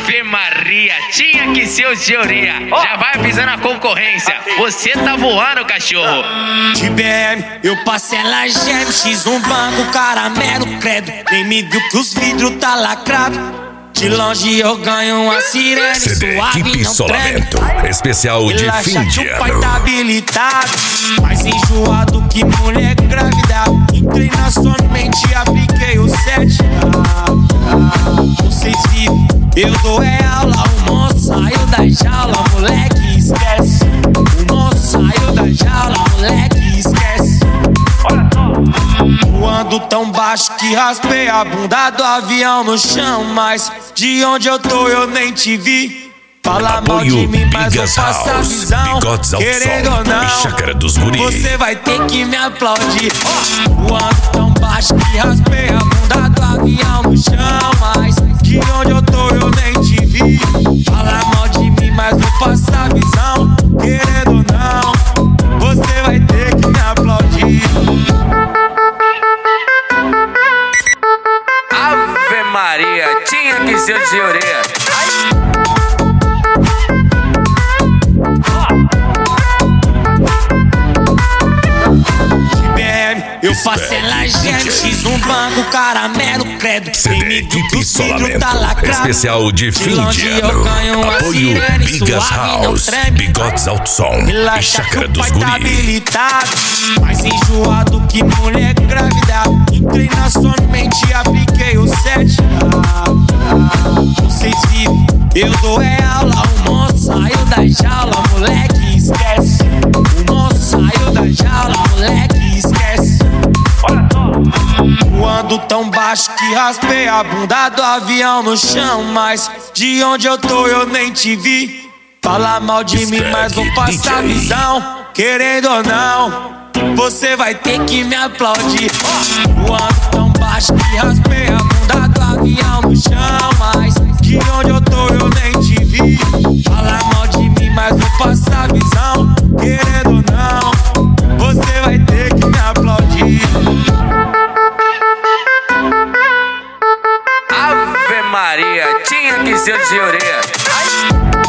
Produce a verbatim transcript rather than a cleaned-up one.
Ave Maria, tinha que ser o Georia. Já vai avisando a concorrência. Você tá voando, cachorro. De B M, eu passei ela geme, X um banco, caramelo, credo. Nem me viu que os vidros tá lacrado. De longe eu ganho uma sirene, C D suave Equipe não Solamento, treme. especial de Relaxa fim de que o pai ano. tá habilitado, mais enjoado que mulher grávida. Entrei na sua mente e apliquei o sete. Ah, ah, vocês vivem, eu dou é aula. O monstro saiu da jaula, moleque, esquece. O monstro saiu da jaula, moleque, esquece. Voando tão baixo que raspei a bunda do avião no chão. Mas de onde eu tô eu nem te vi. Fala mal de mim, mas vou passar a visão. Querendo ou não, e Chácara dos Guri. você vai ter que me aplaudir. Oh, voando tão baixo que raspei a bunda do avião no chão. Mas de onde eu tô eu nem te vi. Fala mal de mim, mas vou passar a visão. Querendo ou não, você vai ter que me aplaudir. Ave Maria, tinha que ser o Georia. Eu faço ela geme, X um banco, caramelo, credo. C D Equipe Solamento, especial de fim de eu ano. ganho uma Apoio sirene, Bigas suave, não House, treme. Bigodes Alto Som e Relaxa que Chácara o dos pai tá Guri. habilitado, mais enjoado que mulher grávida. Entrei na sua mente e apliquei o sete. Ah, ah, vocês vivem, eu dou é aula. O monstro saiu da jaula, moleque, esquece. O monstro saiu da jaula, moleque, esquece. Voando tão baixo que raspei a bunda do avião no chão. Mas de onde eu tô eu nem te vi. Fala mal de mim, mas vou passar a visão. Querendo ou não, você vai ter que me aplaudir. Oh, voando tão baixo que raspei a bunda do avião no chão. Mas de onde eu tô eu nem te vi. Fala mal de mim, mas vou passar a visão. Querendo ou não, você vai ter que me aplaudir. Ave Maria, tinha que ser o Georia.